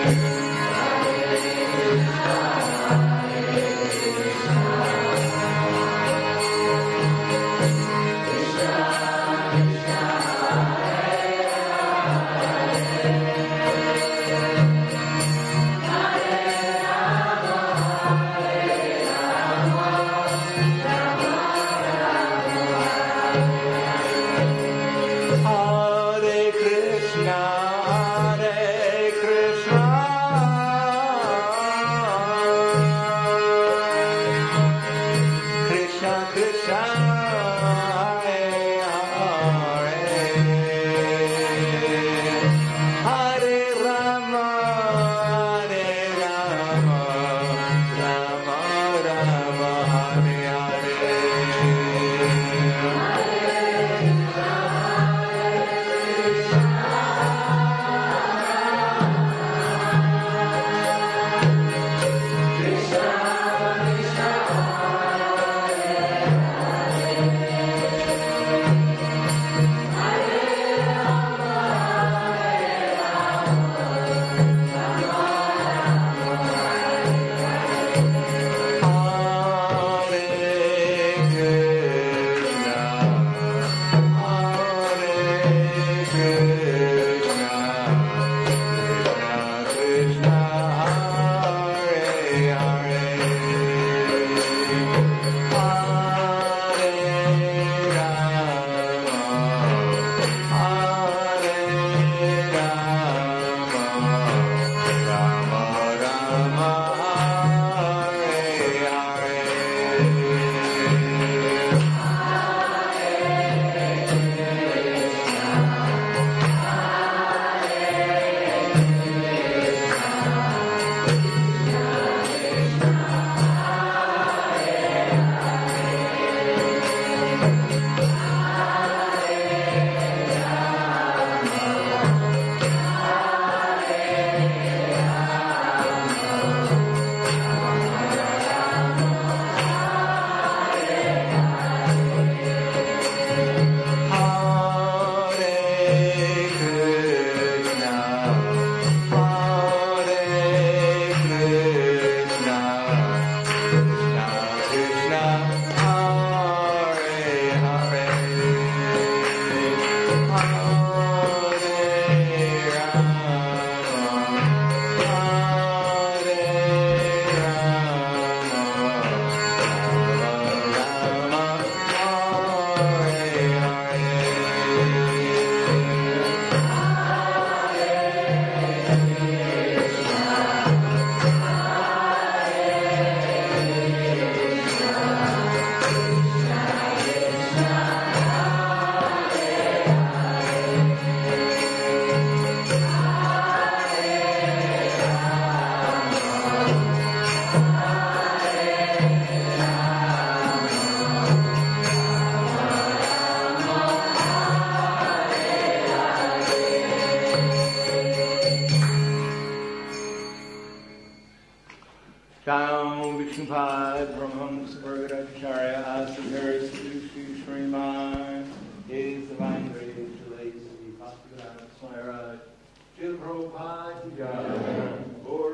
Down Vishnupad Brahmams Vargadacharya Asakar Sri Sriman His Divine Grace relates to the Bhaktivedanta Swami Jil Prabhupada Jai Gaur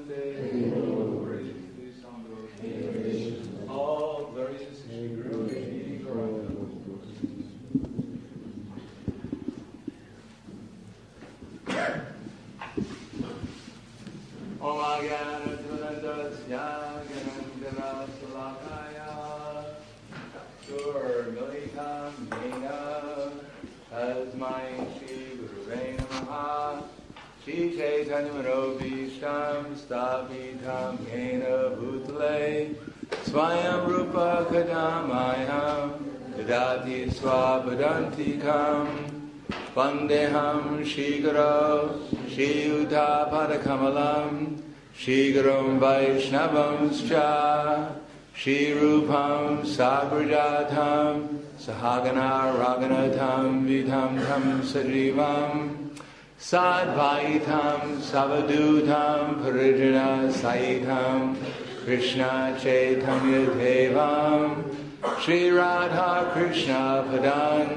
Premanande Praise Sangha All glories to Sri Guru Shri Gauranga. Om Agyan Dvanandasya Ganandhara Salakaya Chakshur Militam Yena Tasmai Shri Gurave Namaha Shri Chaitanya Manobhishtam Sthapitam Yena Bhutale Swayam Rupa Kadamayam Dadati Swapadantikam Vandeham Shri Guru Shri Yuddha Padakamalam Shri Gurum Vaishnavamscha Shri Rupam Sagrajatam Sahagana Raghunatam Vidham Tam Sajivam Sadvaitam Savadutam Parijana Saitam Krishna Chaitanya Devam Shri Radha Krishna Padan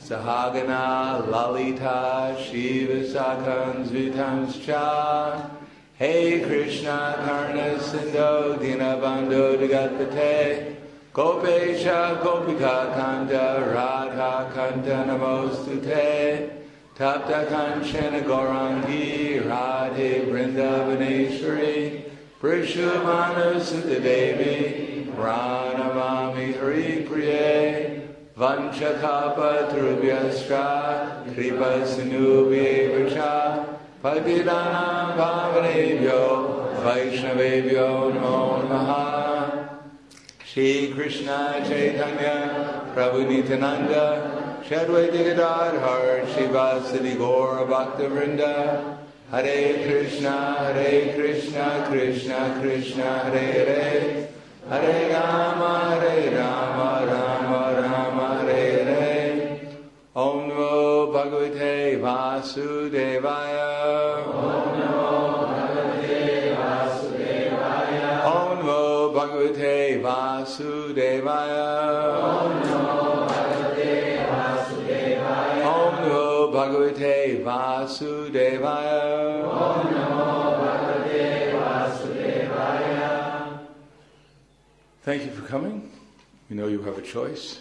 Sahagana Lalita Shiva Sakansvitanscha. Hey Krishna Karna Sindho Dinabandho Dagatpate Gopesha Gopika Kanta Radha Kanta Namostute Tapta Kanchana Gaurangi Radhe Vrindavaneshwari Prishubhanu Sutadevi Pranamami Hari Priye Vanchakapa Trubhyastra Kripa Sinubhyevacha Patidanam Pavanebhyo Vaishnavebhyo Namo Namaha. Shri Krishna Chaitanya Prabhu Nityananda Shri Advaita Gadadhar Srivasadi Gaura Bhaktivinoda Hare Krishna Krishna Krishna Hare Hare Hare Rama Rama Rama Hare Hare. Om Namo Bhagavate Vasudevaya. Om Namo Bhagavate Vasudevaya. Om Namo Bhagavate Vasudevaya. Om Namo Bhagavate Vasudevaya. Om Namo Bhagavate Vasudevaya. Om Namo Bhagavate Vasudevaya. Thank you for coming. We know you have a choice.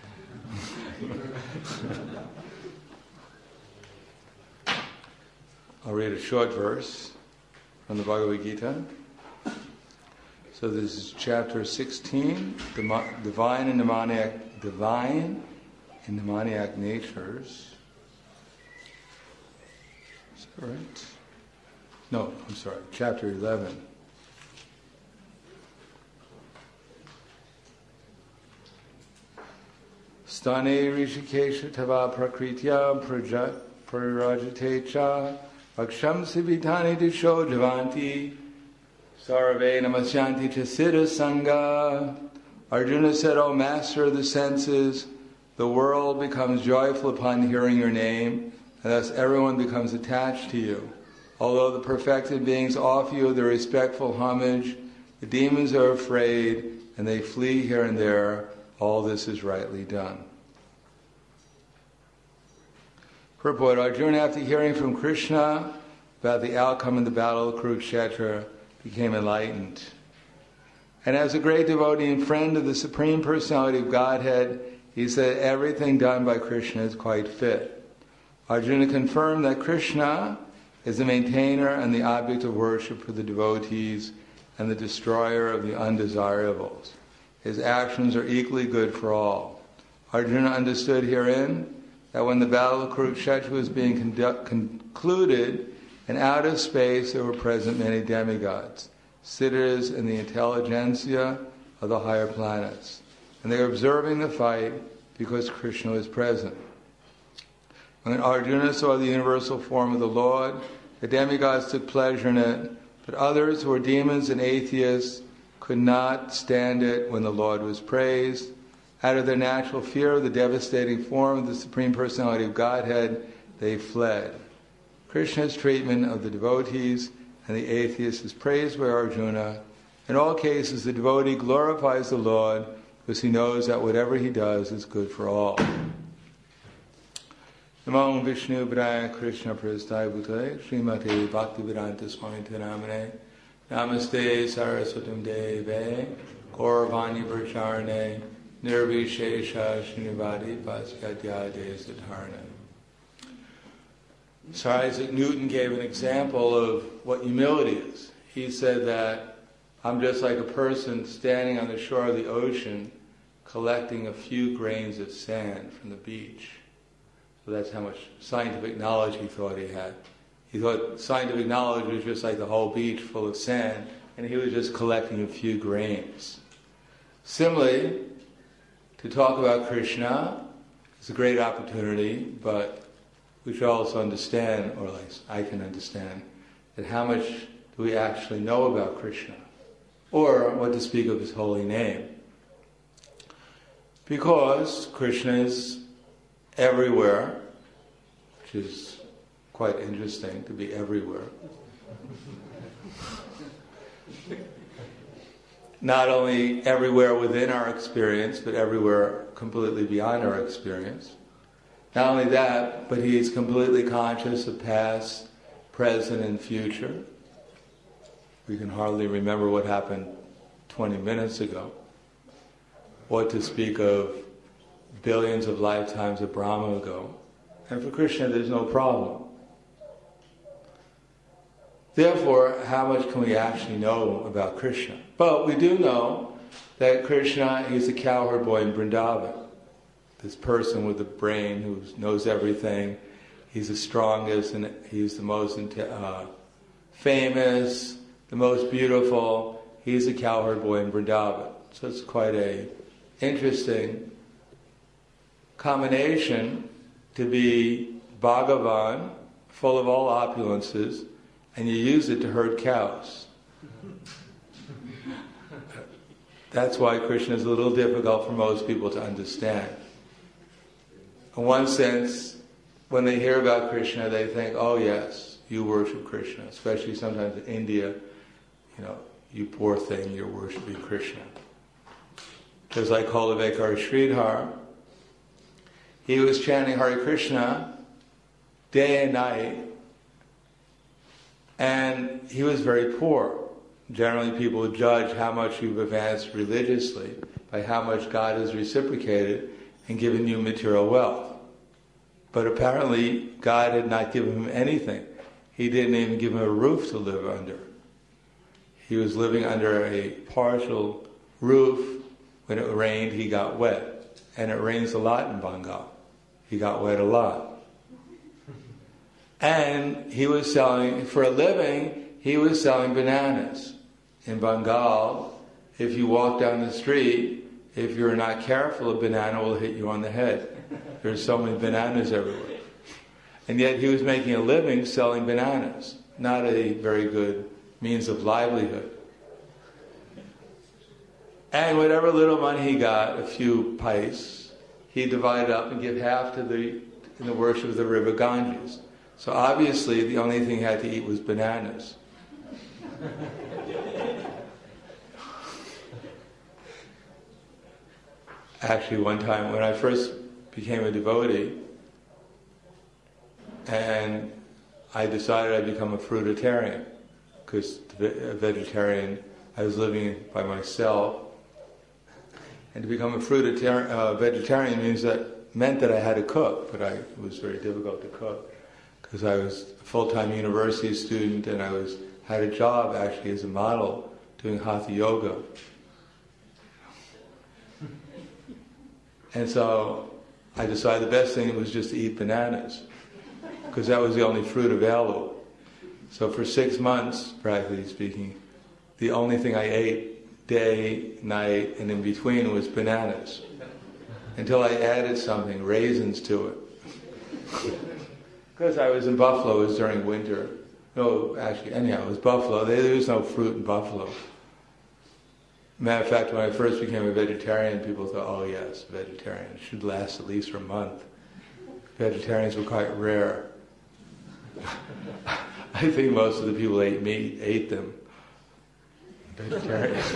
I'll read a short verse from the Bhagavad Gita. So this is chapter 16, divine and demoniac natures. Is that right? No, I'm sorry, chapter 11. Stane Rishikesha Tava Prakritya Prarajatecha Aksham Sivitani Disho Javanti Sarve Namasyanti Chasita Sangha. Arjuna said, O master of the senses, the world becomes joyful upon hearing your name, and thus everyone becomes attached to you. Although the perfected beings offer you their respectful homage, the demons are afraid, and they flee here and there. All this is rightly done. Purport: Arjuna, after hearing from Krishna about the outcome in the battle of Kurukshetra, became enlightened. And as a great devotee and friend of the Supreme Personality of Godhead, he said everything done by Krishna is quite fit. Arjuna confirmed that Krishna is the maintainer and the object of worship for the devotees and the destroyer of the undesirables. His actions are equally good for all. Arjuna understood herein that when the battle of Kurukshetra was being concluded, in outer space there were present many demigods, siddhas and the intelligentsia of the higher planets. And they were observing the fight because Krishna was present. When Arjuna saw the universal form of the Lord, the demigods took pleasure in it, but others who were demons and atheists could not stand it when the Lord was praised. Out of their natural fear of the devastating form of the Supreme Personality of Godhead, they fled. Krishna's treatment of the devotees and the atheists is praised by Arjuna. In all cases, the devotee glorifies the Lord because he knows that whatever he does is good for all. Namo Vishnu Padaya Krishna Prasthaya Bhutale Srimate Bhaktivedanta Swami Namane Namaste Saraswatam Deve Gauravani Pracharane Nirvishesha Srinivadi Bhaskadyade Siddharna. Sir Isaac Newton gave an example of what humility is. He said that I'm just like a person standing on the shore of the ocean collecting a few grains of sand from the beach. So that's how much scientific knowledge he thought he had. He thought scientific knowledge was just like the whole beach full of sand, and he was just collecting a few grains. Similarly, to talk about Krishna is a great opportunity, but we should also understand, or at least I can understand, that how much do we actually know about Krishna? Or what to speak of his holy name? Because Krishna is everywhere, which is quite interesting to be everywhere. Not only everywhere within our experience, but everywhere completely beyond our experience. Not only that, but he is completely conscious of past, present, and future. We can hardly remember what happened 20 minutes ago. What to speak of billions of lifetimes of Brahma ago. And for Krishna, there's no problem. Therefore, how much can we actually know about Krishna? But we do know that Krishna is a cowherd boy in Vrindavan. This person with the brain who knows everything. He's the strongest and he's the most famous, the most beautiful. He's a cowherd boy in Vrindavan. So it's quite a interesting combination to be Bhagavan, full of all opulences, and you use it to herd cows. That's why Krishna is a little difficult for most people to understand. In one sense, when they hear about Krishna, they think, oh yes, you worship Krishna. Especially sometimes in India, you poor thing, you're worshipping Krishna. Just like Kolavekar Sridhar, he was chanting Hare Krishna day and night, and he was very poor. Generally people judge how much you've advanced religiously by how much God has reciprocated and given you material wealth. But apparently God had not given him anything. He didn't even give him a roof to live under. He was living under a partial roof. When it rained, he got wet. And it rains a lot in Bengal. He got wet a lot. And he was selling, for a living, he was selling bananas. In Bengal, if you walk down the street, if you're not careful, a banana will hit you on the head. There's so many bananas everywhere. And yet he was making a living selling bananas. Not a very good means of livelihood. And whatever little money he got, a few pice, he divided up and gave half to in the worship of the river Ganges. So obviously the only thing he had to eat was bananas. Actually, one time when I first became a devotee, and I decided I'd become a fruitarian, because a vegetarian, I was living by myself, and to become a vegetarian meant that I had to cook, but it was very difficult to cook, because I was a full-time university student, and I had a job actually as a model doing hatha yoga. And so I decided the best thing was just to eat bananas, because that was the only fruit available. So for 6 months, practically speaking, the only thing I ate day, night, and in between was bananas. Until I added something, raisins to it. Because I was in Buffalo, it was during winter. No, actually, anyhow, it was Buffalo. There was no fruit in Buffalo. Matter of fact, when I first became a vegetarian, people thought, oh yes, vegetarian. It should last at least for a month. Vegetarians were quite rare. I think most of the people ate meat, ate them. Vegetarians.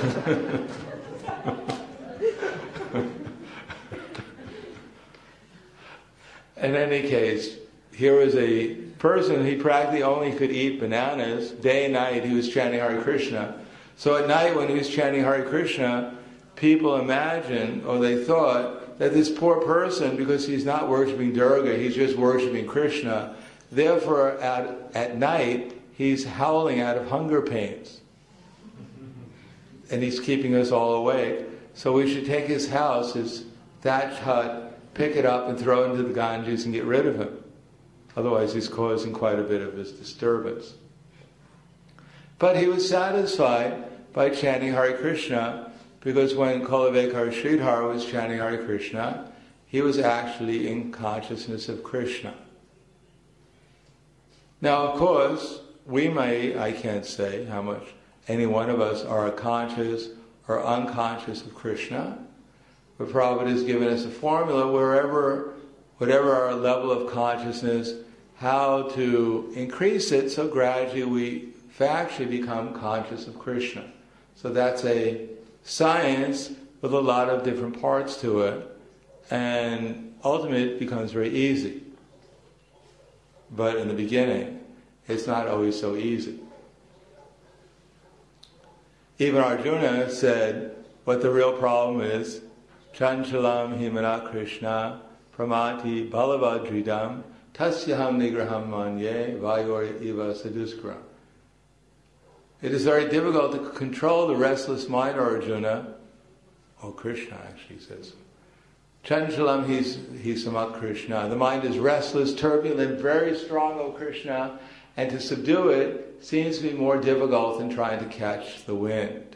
In any case, here was a person, he practically only could eat bananas. Day and night he was chanting Hare Krishna. So at night when he was chanting Hare Krishna, people imagined, or they thought, that this poor person, because he's not worshipping Durga, he's just worshipping Krishna, therefore at night he's howling out of hunger pains. And he's keeping us all awake. So we should take his house, his thatched hut, pick it up and throw it into the Ganges and get rid of him. Otherwise he's causing quite a bit of his disturbance. But he was satisfied by chanting Hare Krishna, because when Kolavekar Sridhar was chanting Hare Krishna, he was actually in consciousness of Krishna. Now, of course, I can't say how much any one of us are conscious or unconscious of Krishna, but Prabhupada has given us a formula whatever our level of consciousness, how to increase it so gradually we actually become conscious of Krishna. So that's a science with a lot of different parts to it. And ultimately it becomes very easy. But in the beginning, it's not always so easy. Even Arjuna said what the real problem is, Chanchalam himana Krishna pramati balavadridam tasyaham nigraham manye vayor eva saduskram. It is very difficult to control the restless mind, Arjuna. Oh, Krishna actually says. Chanchalam hi samat Krishna. The mind is restless, turbulent, very strong, O Krishna, and to subdue it seems to be more difficult than trying to catch the wind.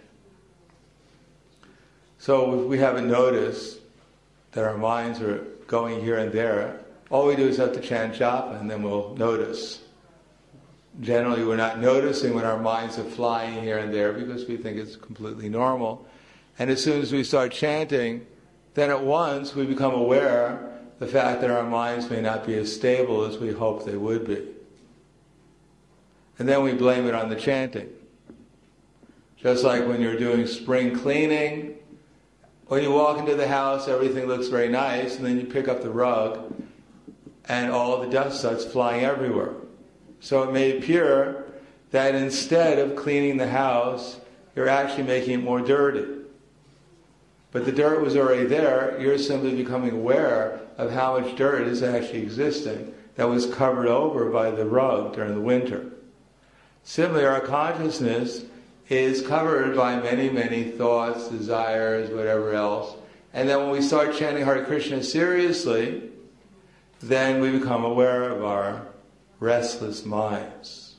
So if we haven't noticed that our minds are going here and there, all we do is have to chant japa and then we'll notice. Generally we're not noticing when our minds are flying here and there because we think it's completely normal. And as soon as we start chanting, then at once we become aware the fact that our minds may not be as stable as we hoped they would be. And then we blame it on the chanting. Just like when you're doing spring cleaning, when you walk into the house, everything looks very nice, and then you pick up the rug, and all the dust starts flying everywhere. So it may appear that instead of cleaning the house, you're actually making it more dirty. But the dirt was already there, you're simply becoming aware of how much dirt is actually existing that was covered over by the rug during the winter. Similarly, our consciousness is covered by many, many thoughts, desires, whatever else. And then when we start chanting Hare Krishna seriously, then we become aware of our restless minds.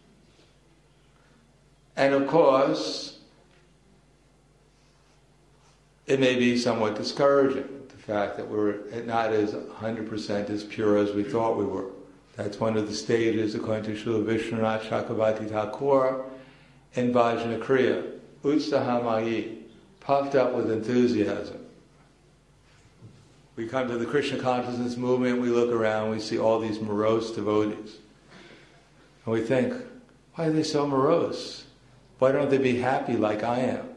And of course, it may be somewhat discouraging, the fact that we're not as 100% as pure as we thought we were. That's one of the stages, according to Srila Vishwanath Chakravarti Thakur, in Bhajana Kriya, Utstahamayi, puffed up with enthusiasm. We come to the Krishna consciousness movement, we look around, we see all these morose devotees. And we think, why are they so morose? Why don't they be happy like I am?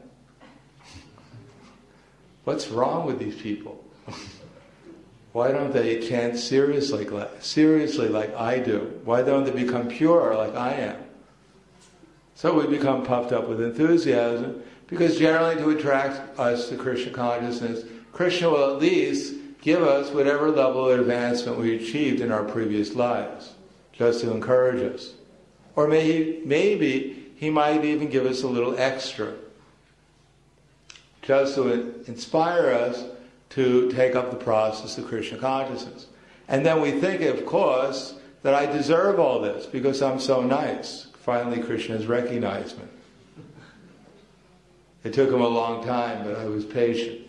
What's wrong with these people? Why don't they chant seriously like I do? Why don't they become pure like I am? So we become puffed up with enthusiasm, because generally to attract us to Krishna consciousness, Krishna will at least give us whatever level of advancement we achieved in our previous lives, just to encourage us. Or maybe he might even give us a little extra, just to inspire us to take up the process of Krishna consciousness. And then we think, of course, that I deserve all this because I'm so nice. Finally, Krishna has recognized me. It took him a long time, but I was patient.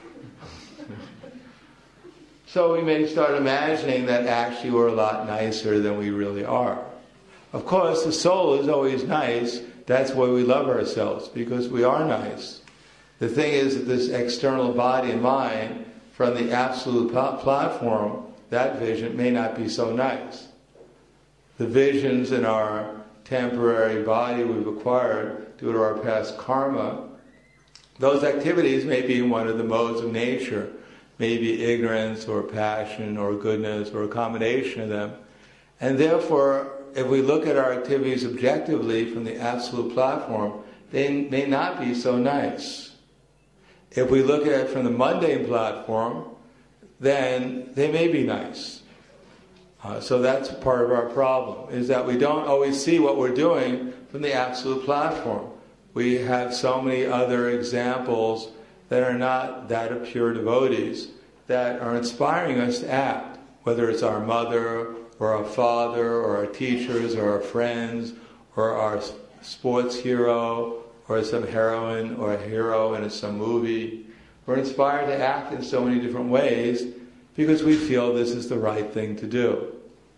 So we may start imagining that actually we're a lot nicer than we really are. Of course, the soul is always nice. That's why we love ourselves, because we are nice. The thing is that this external body and mind, from the absolute platform, that vision may not be so nice. The visions in our temporary body we've acquired due to our past karma, those activities may be one of the modes of nature, maybe ignorance or passion or goodness or a combination of them. And therefore, if we look at our activities objectively from the absolute platform, they may not be so nice. If we look at it from the mundane platform, then they may be nice. So that's part of our problem, is that we don't always see what we're doing from the absolute platform. We have so many other examples that are not that of pure devotees that are inspiring us to act, whether it's our mother or our father or our teachers or our friends or our sports hero or some heroine or a hero in some movie. We're inspired to act in so many different ways because we feel this is the right thing to do.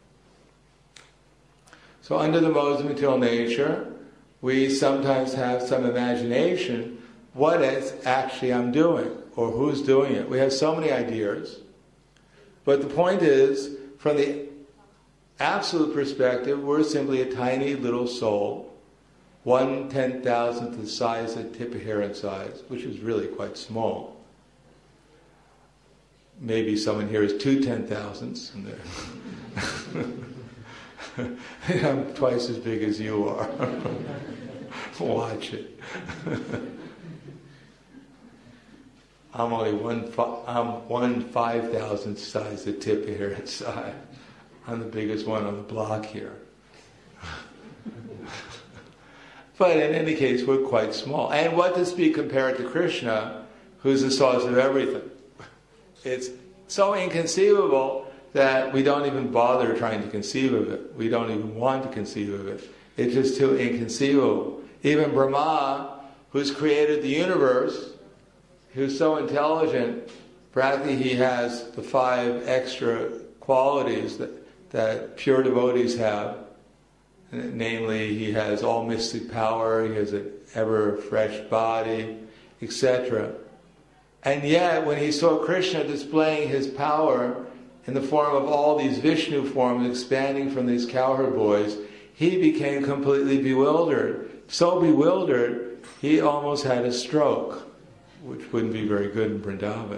So under the modes of material nature, we sometimes have some imagination what is actually I'm doing or who's doing it. We have so many ideas. But the point is, from the absolute perspective, we're simply a tiny little soul, 1/10,000th the size of a tip of hair in size, which is really quite small. maybe someone here is 2 10,000s, and I'm twice as big as you are. Watch it. I'm only one 5,000th size the tip here inside. I'm the biggest one on the block here. But in any case, we're quite small. And what to speak compared to Krishna, who's the source of everything? It's so inconceivable that we don't even bother trying to conceive of it. We don't even want to conceive of it. It's just too inconceivable. Even Brahma, who's created the universe, who's so intelligent, practically he has the 5 extra qualities that pure devotees have. Namely, he has all mystic power, he has an ever-fresh body, etc. And yet, when he saw Krishna displaying his power in the form of all these Vishnu forms expanding from these cowherd boys, he became completely bewildered. So bewildered, he almost had a stroke, which wouldn't be very good in Vrindavan.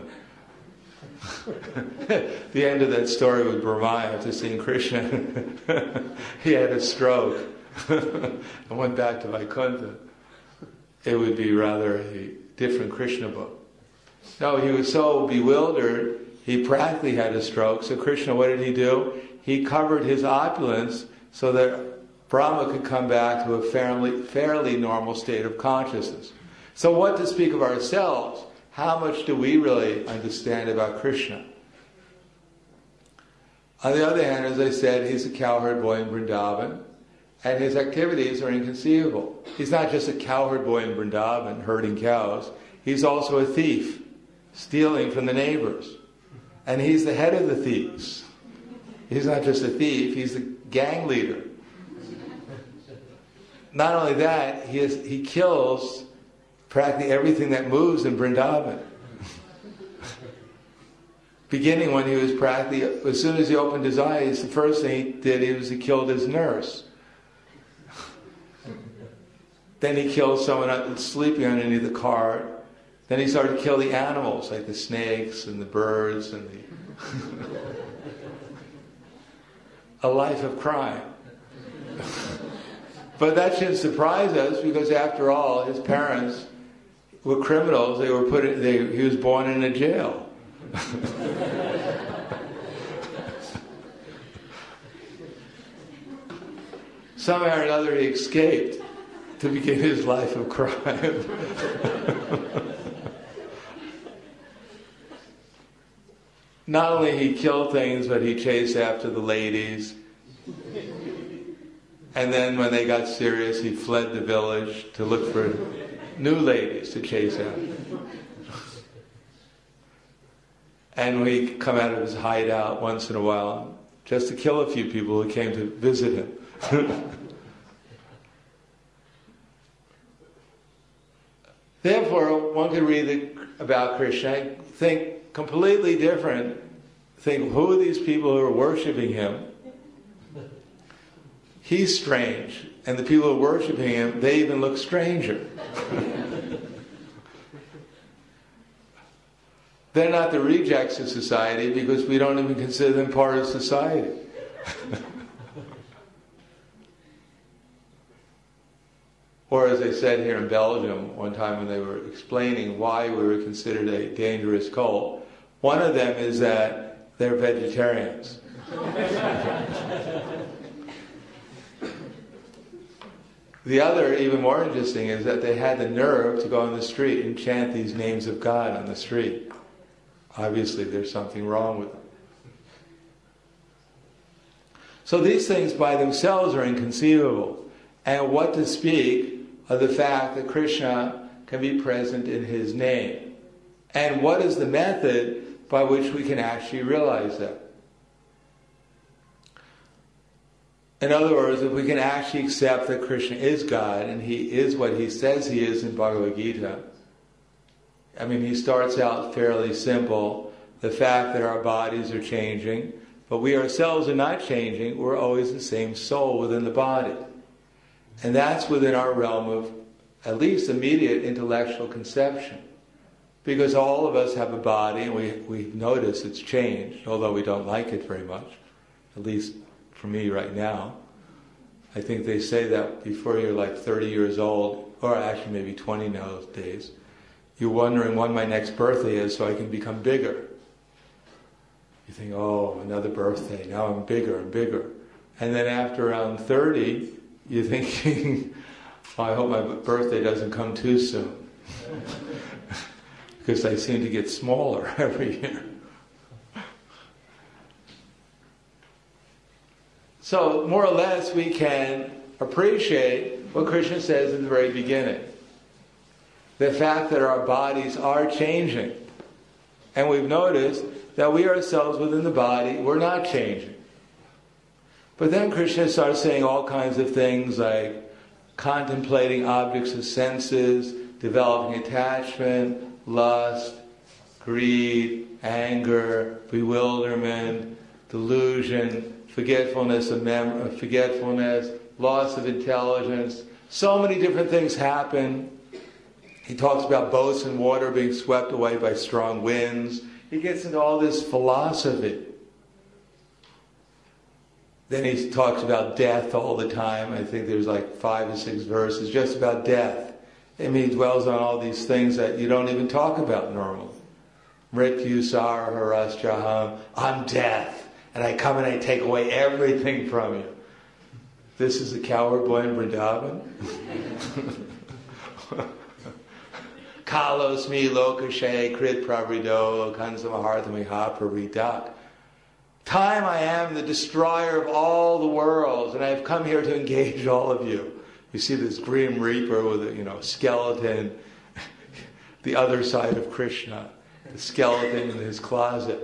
The end of that story with Brahma, after seeing Krishna, he had a stroke and went back to Vaikuntha. It would be rather a different Krishna book. No, he was so bewildered, he practically had a stroke. So Krishna, what did he do? He covered his opulence so that Brahma could come back to a fairly normal state of consciousness. So what to speak of ourselves? How much do we really understand about Krishna? On the other hand, as I said, he's a cowherd boy in Vrindavan, and his activities are inconceivable. He's not just a cowherd boy in Vrindavan herding cows, he's also a thief, stealing from the neighbors. And he's the head of the thieves. He's not just a thief, he's the gang leader. Not only that, he kills practically everything that moves in Vrindavan. Beginning when he was practically, as soon as he opened his eyes, the first thing he did he killed his nurse. Then he killed someone sleeping underneath the cart. Then he started to kill the animals, like the snakes and the birds and a life of crime. But that shouldn't surprise us, because after all, his parents were criminals. He was born in a jail. Somehow or another he escaped to begin his life of crime. Not only he killed things, but he chased after the ladies. And then when they got serious, he fled the village to look for new ladies to chase after. And when he'd come out of his hideout once in a while, just to kill a few people who came to visit him. Therefore, one could read about Krishna, think completely different, think, who are these people who are worshipping him? He's strange, and the people who are worshipping him, they even look stranger. They're not the rejects of society because we don't even consider them part of society. Or as they said here in Belgium one time when they were explaining why we were considered a dangerous cult, one of them is that they're vegetarians. The other, even more interesting, is that they had the nerve to go on the street and chant these names of God on the street. Obviously, there's something wrong with them. So these things by themselves are inconceivable. And what to speak of the fact that Krishna can be present in his name? And what is the method by which we can actually realize that? In other words, if we can actually accept that Krishna is God and he is what he says he is in Bhagavad Gita, I mean, he starts out fairly simple. The fact that our bodies are changing, but we ourselves are not changing. We're always the same soul within the body. And that's within our realm of at least immediate intellectual conception. because all of us have a body, and we notice it's changed, although we don't like it very much, at least for me right now. I think they say that before you're like 30 years old, or actually maybe 20 nowadays, you're wondering when my next birthday is so I can become bigger. You think, oh, another birthday, now I'm bigger and bigger. And then after around 30, you're thinking, oh, I hope my birthday doesn't come too soon. Because I seem to get smaller every year. So, more or less, we can appreciate what Krishna says in the very beginning. The fact that our bodies are changing. And we've noticed that we ourselves within the body, we're not changing. But then Krishna starts saying all kinds of things like contemplating objects of senses, developing attachment, lust, greed, anger, bewilderment, delusion, forgetfulness of forgetfulness, loss of intelligence. So many different things happen. He talks about boats and water being swept away by strong winds. He gets into all this philosophy. Then he talks about death all the time. I think there's like 5 or 6 verses just about death. I mean, he dwells on all these things that you don't even talk about normally. Mrityu sar harasjaham. I'm death. And I come and I take away everything from you. This is the coward boy in Vrindavan. Kalos mi lokashe krit pravrido kansamahardamiha pravridak. Time I am the destroyer of all the worlds, and I have come here to engage all of you. You see this grim reaper with a skeleton, the other side of Krishna, the skeleton in his closet.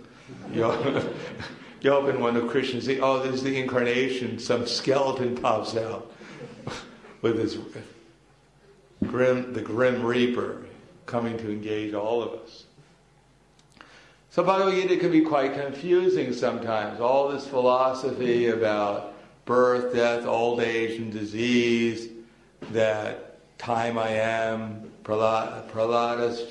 You open one of Krishna's, there's the incarnation, some skeleton pops out with his the grim reaper coming to engage all of us. So Bhagavad Gita can be quite confusing sometimes. All this philosophy about birth, death, old age, and disease, that time I am, praladas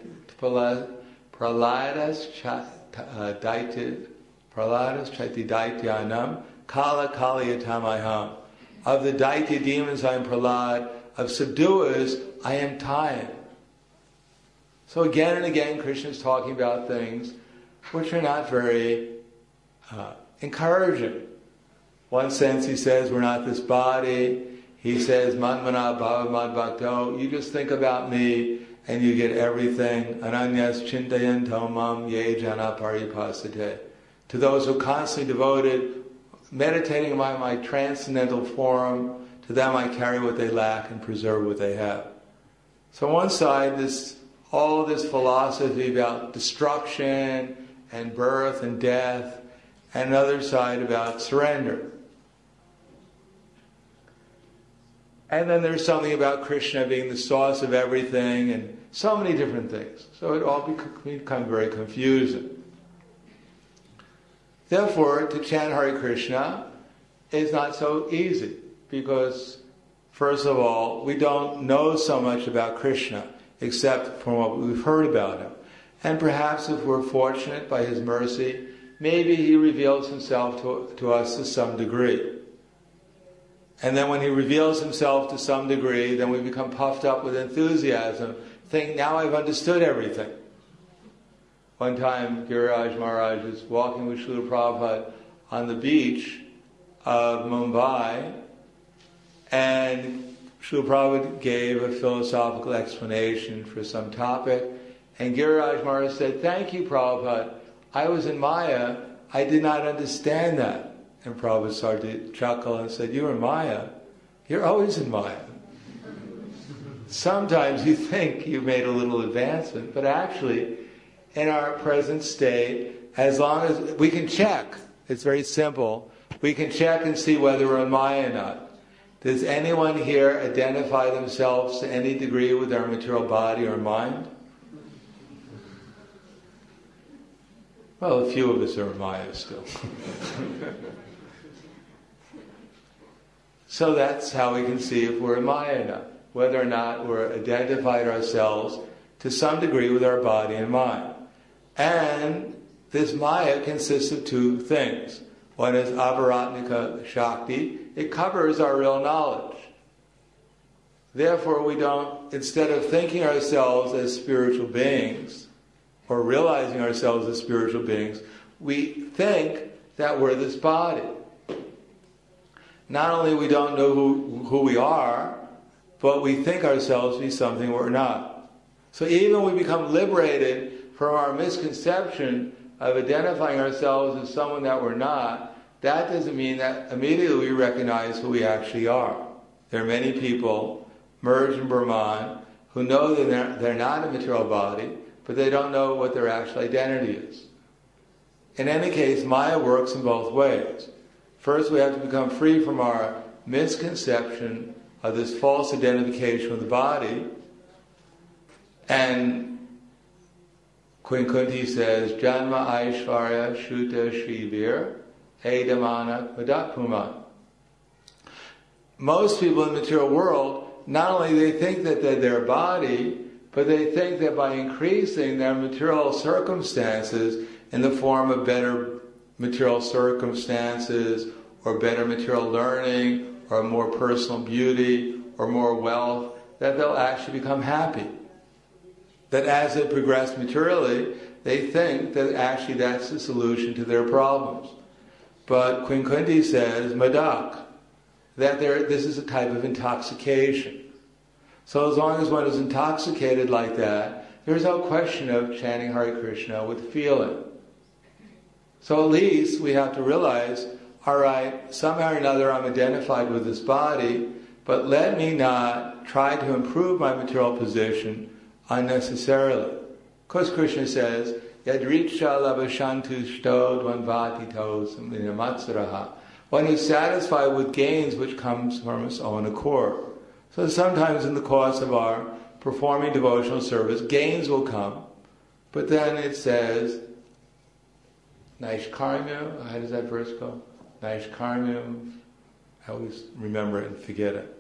chaiti daityanam, kala kaliyatamaham. Of the daitya demons I am Pralad, of subduers I am time. So again and again Krishna is talking about things which are not very encouraging. One sense he says we're not this body. He says manmana bhava mad bhakto. You just think about me and you get everything. Ananyas chintayanto mam ye jana paripasate. To those who are constantly devoted, meditating on my transcendental form, to them I carry what they lack and preserve what they have. So on one side, all this philosophy about destruction and birth and death, and another side about surrender. And then there's something about Krishna being the source of everything, and so many different things. So it all becomes very confusing. Therefore, to chant Hare Krishna is not so easy, because first of all, we don't know so much about Krishna, except from what we've heard about him. And perhaps if we're fortunate by his mercy, maybe he reveals himself to us to some degree. And then when he reveals himself to some degree, then we become puffed up with enthusiasm, think, now I've understood everything. One time, Giriraj Maharaj was walking with Srila Prabhupada on the beach of Mumbai, and Srila Prabhupada gave a philosophical explanation for some topic, and Giriraj Maharaj said, thank you, Prabhupada. I was in Maya, I did not understand that. And Prabhupada started to chuckle and said, you're in Maya. You're always in Maya. Sometimes you think you've made a little advancement, but actually, in our present state, as long as we can check, it's very simple, we can check and see whether we're in Maya or not. Does anyone here identify themselves to any degree with their material body or mind? Well, a few of us are in Maya still. So that's how we can see if we're in Maya or not. Whether or not we're identified ourselves to some degree with our body and mind. And this Maya consists of two things. One is Avaratnika Shakti. It covers our real knowledge. Therefore, we don't, instead of thinking ourselves as spiritual beings, or realizing ourselves as spiritual beings, we think that we're this body. Not only we don't know who we are, but we think ourselves to be something we're not. So even when we become liberated from our misconception of identifying ourselves as someone that we're not, that doesn't mean that immediately we recognize who we actually are. There are many people, merged in Brahman, who know that they're not a material body, but they don't know what their actual identity is. In any case, Maya works in both ways. First, we have to become free from our misconception of this false identification with the body. And Queen Kunti says, Janma Aishvarya Shuta Shrivir Edamana Madakpuman. Most people in the material world, not only they think that they're their body, but they think that by increasing their material circumstances in the form of better material circumstances, or better material learning, or more personal beauty, or more wealth, that they'll actually become happy. That as they progress materially, they think that actually that's the solution to their problems. But Queen Kunti says, Madak, that this is a type of intoxication. So as long as one is intoxicated like that, there's no question of chanting Hare Krishna with feeling. So at least we have to realize, all right, somehow or another I'm identified with this body, but let me not try to improve my material position unnecessarily. Because Krishna says, Yadriksha lavashantu sto dvanvatitos matsuraha. One who's satisfied with gains which comes from his own accord. So sometimes in the course of our performing devotional service, gains will come, but then it says, Naishkarmya, how does that verse go? Naishkarmya, I always remember it and forget it.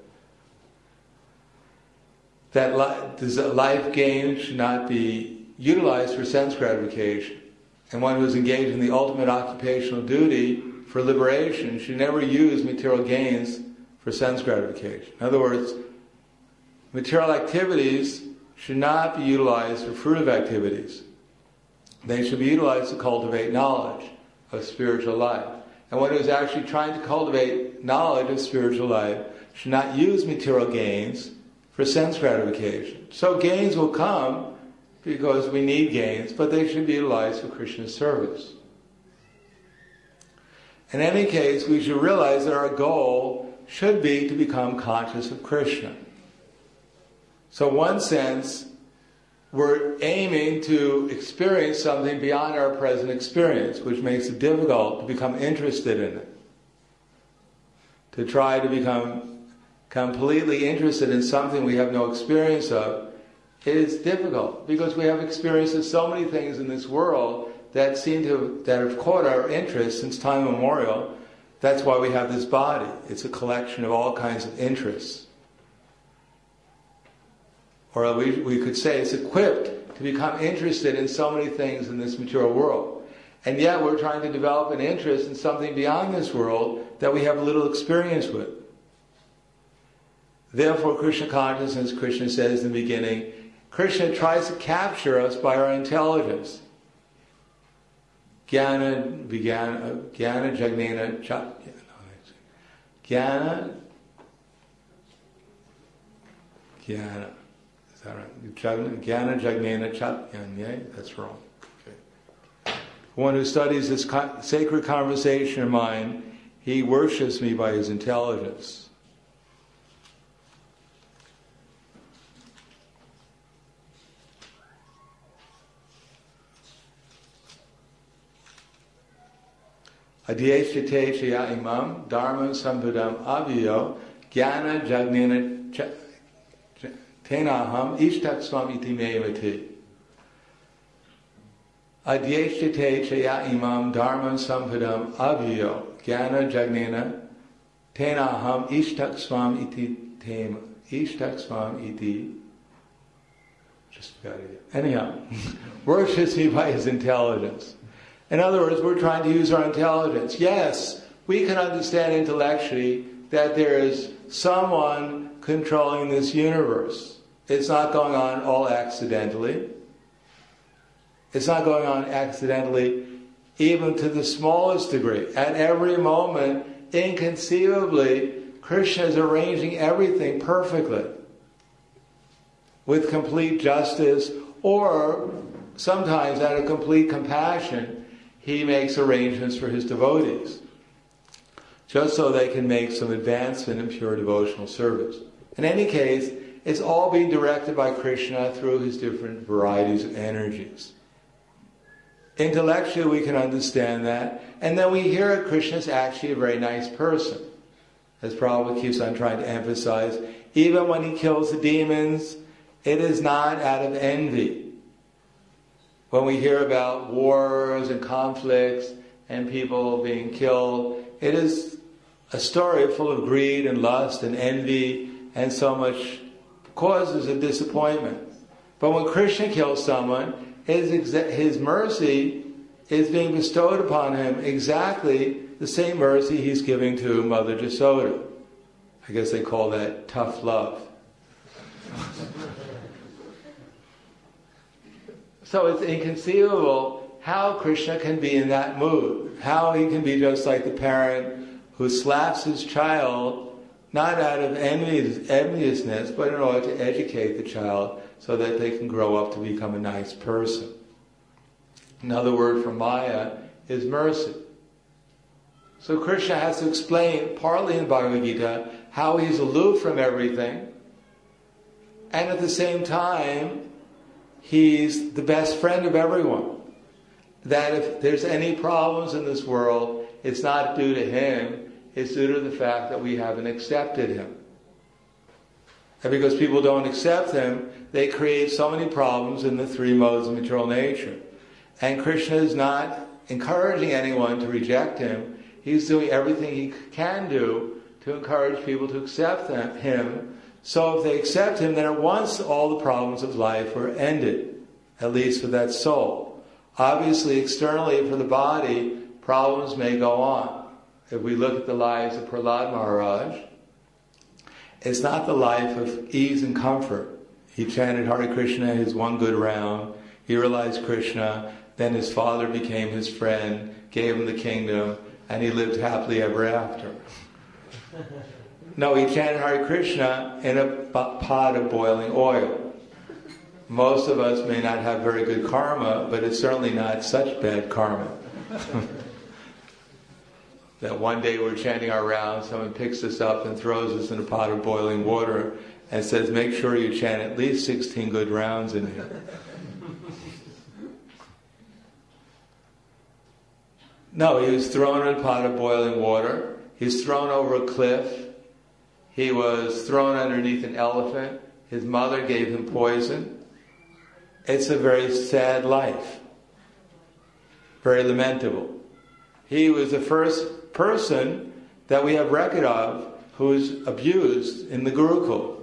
That life gain should not be utilized for sense gratification. And one who is engaged in the ultimate occupational duty for liberation should never use material gains for sense gratification. In other words, material activities should not be utilized for fruitive activities. They should be utilized to cultivate knowledge of spiritual life. And one who is actually trying to cultivate knowledge of spiritual life should not use material gains for sense gratification. So gains will come because we need gains, but they should be utilized for Krishna's service. In any case, we should realize that our goal should be to become conscious of Krishna. So in one sense, we're aiming to experience something beyond our present experience, which makes it difficult to become interested in it. To try to become completely interested in something we have no experience of, it is difficult because we have experienced of so many things in this world that have caught our interest since time immemorial. That's why we have this body. It's a collection of all kinds of interests. Or we could say it's equipped to become interested in so many things in this material world. And yet we're trying to develop an interest in something beyond this world that we have little experience with. Therefore, Krishna consciousness, Krishna says in the beginning, Krishna tries to capture us by our intelligence. Jnana, Jagnana, is that right? Jnana, Jagnana, Chatnyanya, that's wrong. Okay. One who studies this sacred conversation of mine, he worships me by his intelligence. Adhyeshate chaya imam dharma sambudam avyo jnana jagnena tenaham ishtatsvam iti mevati. Adhyeshate chaya imam dharma sambudam avyo jnana jagnena tenaham ishtatsvam iti tema. Ishtatsvam iti just about it. Anyhow, worships me by his intelligence. In other words, we're trying to use our intelligence. Yes, we can understand intellectually that there is someone controlling this universe. It's not going on all accidentally. It's not going on accidentally even to the smallest degree. At every moment, inconceivably, Krishna is arranging everything perfectly with complete justice, or sometimes out of complete compassion, he makes arrangements for his devotees, just so they can make some advancement in pure devotional service. In any case, it's all being directed by Krishna through his different varieties of energies. Intellectually we can understand that, and then we hear that Krishna is actually a very nice person. As Prabhupada keeps on trying to emphasize, even when he kills the demons, it is not out of envy. When we hear about wars and conflicts and people being killed, it is a story full of greed and lust and envy and so much causes of disappointment. But when Krishna kills someone, his mercy is being bestowed upon him exactly the same mercy he's giving to Mother Jasoda. I guess they call that tough love. So it's inconceivable how Krishna can be in that mood, how he can be just like the parent who slaps his child, not out of enviousness, but in order to educate the child so that they can grow up to become a nice person. Another word for Maya is mercy. So Krishna has to explain, partly in Bhagavad Gita, how he's aloof from everything, and at the same time, he's the best friend of everyone. That if there's any problems in this world, it's not due to him, it's due to the fact that we haven't accepted him. And because people don't accept him, they create so many problems in the three modes of material nature. And Krishna is not encouraging anyone to reject him. He's doing everything he can do to encourage people to accept him. So if they accept him, then at once all the problems of life are ended, at least for that soul. Obviously, externally for the body, problems may go on. If we look at the lives of Prahlad Maharaj, it's not the life of ease and comfort. He chanted Hare Krishna his one good round. He realized Krishna. Then his father became his friend, gave him the kingdom, and he lived happily ever after. No, he chanted Hare Krishna in a pot of boiling oil. Most of us may not have very good karma, but it's certainly not such bad karma. That one day we're chanting our rounds, someone picks us up and throws us in a pot of boiling water and says, make sure you chant at least 16 good rounds in here. No, he was thrown in a pot of boiling water. He was thrown over a cliff. He was thrown underneath an elephant. His mother gave him poison. It's a very sad life. Very lamentable. He was the first person that we have record of who was abused in the Gurukul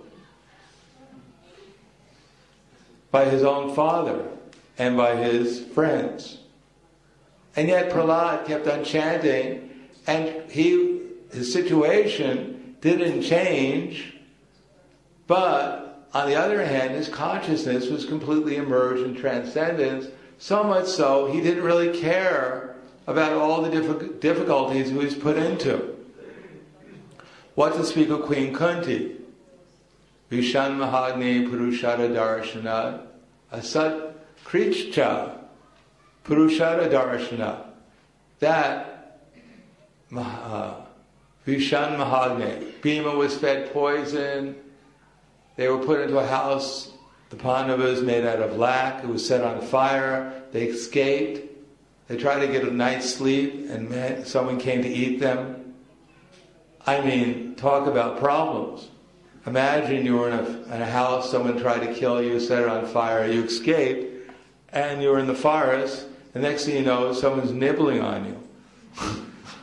by his own father and by his friends. And yet Prahlad kept on chanting, and his situation didn't change, but on the other hand, his consciousness was completely immersed in transcendence, so much so he didn't really care about all the difficulties he was put into. What to speak of Queen Kunti? Vishan Mahagne Purushara Darshana Asat Krichcha Purushara Darshana. That Vishan Mahagne. Bhima was fed poison. They were put into a house, the Pandavas, made out of lac. It was set on fire. They escaped. They tried to get a night's sleep, and someone came to eat them. I mean, talk about problems. Imagine you were in a house, someone tried to kill you, set it on fire, you escaped, and you were in the forest, the next thing you know, someone's nibbling on you.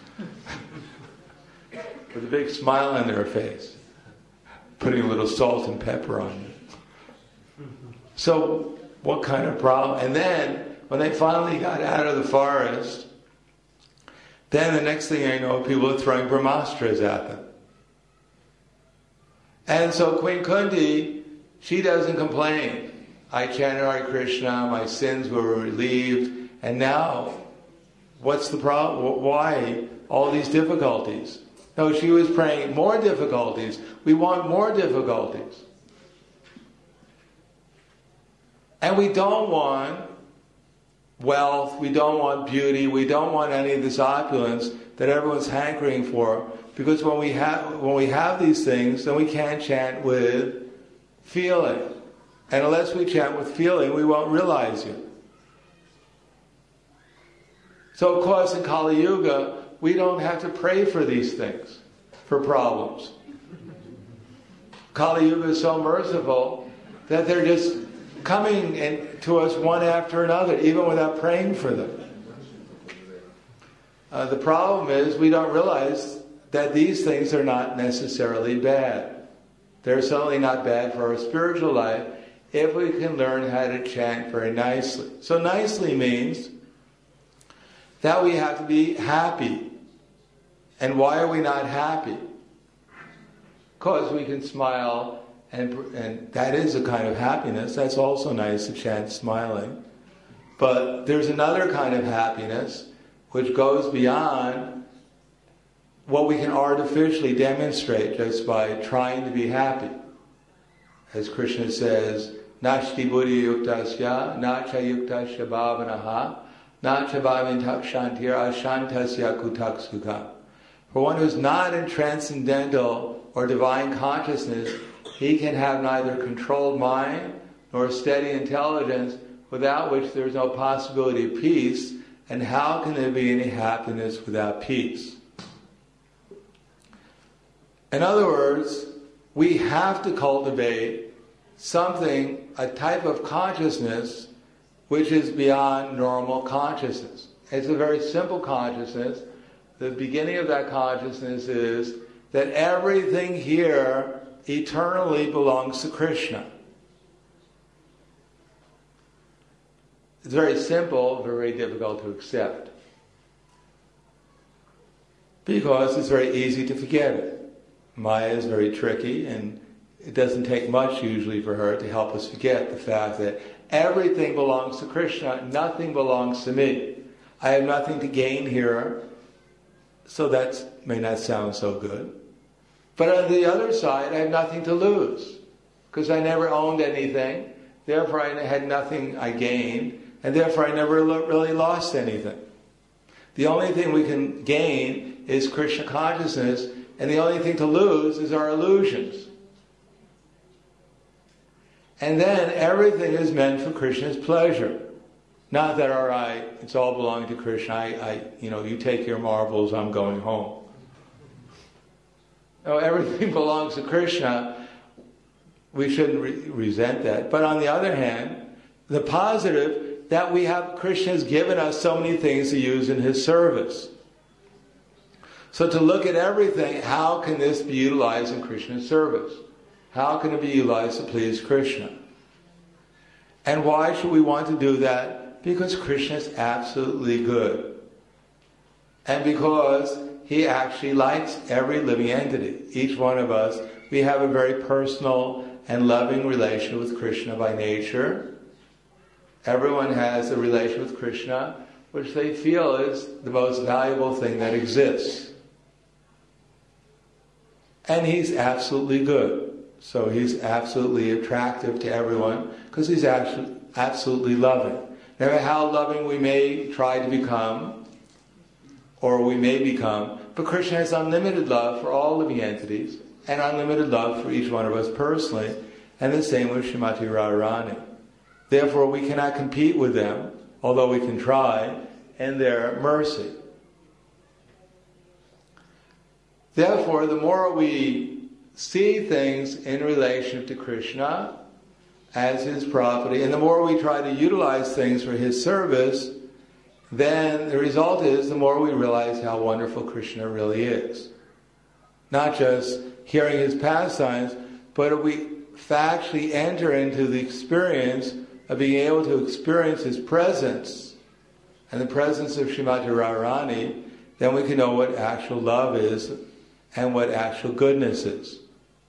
With a big smile on their face, putting a little salt and pepper on you. So what kind of problem? And then, when they finally got out of the forest, then the next thing I know, people are throwing brahmastras at them. And so Queen Kunti, she doesn't complain. I chanted Hare Krishna, my sins were relieved, and now, what's the problem? Why all these difficulties? No, she was praying more difficulties. We want more difficulties. And we don't want wealth, we don't want beauty, we don't want any of this opulence that everyone's hankering for, because when we have these things, then we can't chant with feeling. And unless we chant with feeling, we won't realize it. So of course in Kali Yuga, we don't have to pray for these things, for problems. Kali Yuga is so merciful that they're just coming to us one after another, even without praying for them. The problem is we don't realize that these things are not necessarily bad. They're certainly not bad for our spiritual life if we can learn how to chant very nicely. So nicely means that we have to be happy. And why are we not happy? Because we can smile, and that is a kind of happiness. That's also nice to chant smiling. But there's another kind of happiness which goes beyond what we can artificially demonstrate just by trying to be happy. As Krishna says, Nashti buddhi yuktasya, nacha yuktasya bhavanaha, nacha bhavintak shantir ashantasya kutak sukha. For one who's not in transcendental or divine consciousness, he can have neither controlled mind nor steady intelligence, without which there is no possibility of peace. And how can there be any happiness without peace? In other words, we have to cultivate something, a type of consciousness which is beyond normal consciousness. It's a very simple consciousness. The beginning of that consciousness is that everything here eternally belongs to Krishna. It's very simple, very difficult to accept. Because it's very easy to forget it. Maya is very tricky, and it doesn't take much usually for her to help us forget the fact that everything belongs to Krishna, nothing belongs to me. I have nothing to gain here, so that may not sound so good. But on the other side, I have nothing to lose, because I never owned anything, therefore I had nothing I gained, and therefore I never really lost anything. The only thing we can gain is Krishna consciousness, and the only thing to lose is our illusions. And then everything is meant for Krishna's pleasure. Not that, all right, it's all belonging to Krishna, you take your marbles, I'm going home. No, everything belongs to Krishna. We shouldn't resent that. But on the other hand, the positive, that we have, Krishna has given us so many things to use in His service. So to look at everything, how can this be utilized in Krishna's service? How can it be utilized to please Krishna? And why should we want to do that? Because Krishna is absolutely good. And because He actually likes every living entity. Each one of us, we have a very personal and loving relation with Krishna by nature. Everyone has a relation with Krishna which they feel is the most valuable thing that exists. And He's absolutely good. So He's absolutely attractive to everyone because He's actually absolutely loving. No matter how loving we may try to become, or we may become, but Krishna has unlimited love for all living entities and unlimited love for each one of us personally, and the same with Srimati Radharani. Therefore, we cannot compete with them, although we can try, in their mercy. Therefore, the more we see things in relation to Krishna as His property, and the more we try to utilize things for His service, then the result is the more we realize how wonderful Krishna really is. Not just hearing His pastimes, but factually enter into the experience of being able to experience His presence and the presence of Srimati Radharani, then we can know what actual love is and what actual goodness is.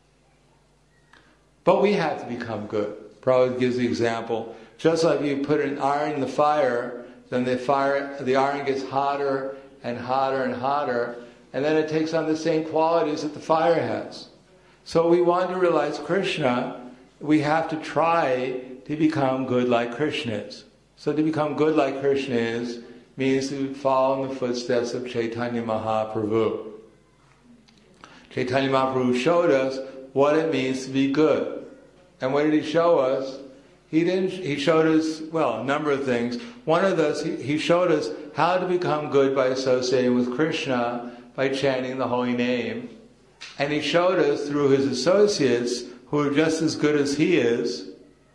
But we have to become good. Prabhupada gives the example, just like you put an iron in the fire, then the iron gets hotter and hotter and hotter, and then it takes on the same qualities that the fire has. So we want to realize Krishna, we have to try to become good like Krishna is. So to become good like Krishna is means to follow in the footsteps of Chaitanya Mahaprabhu. Chaitanya Mahaprabhu showed us what it means to be good. And what did he show us? He showed us, well, a number of things. One of those, he showed us how to become good by associating with Krishna, by chanting the holy name. And he showed us through his associates, who are just as good as he is,